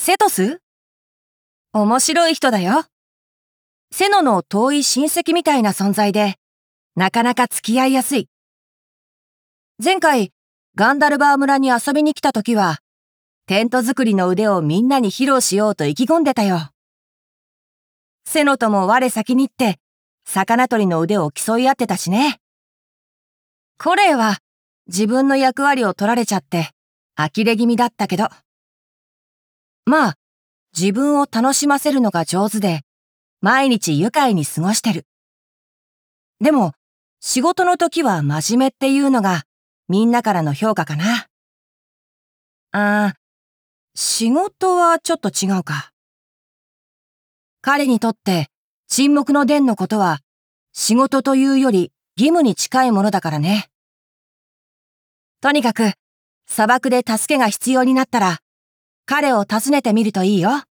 セトス？面白い人だよ。セノの遠い親戚みたいな存在で、なかなか付き合いやすい。前回、ガンダルバー村に遊びに来た時は、テント作りの腕をみんなに披露しようと意気込んでたよ。セノとも我先に行って、魚取りの腕を競い合ってたしね。コレイは、自分の役割を取られちゃって、呆れ気味だったけど。まあ、自分を楽しませるのが上手で、毎日愉快に過ごしてる。でも、仕事の時は真面目っていうのが、みんなからの評価かな。仕事はちょっと違うか。彼にとって、沈黙の伝のことは、仕事というより義務に近いものだからね。とにかく、砂漠で助けが必要になったら、彼を訪ねてみるといいよ。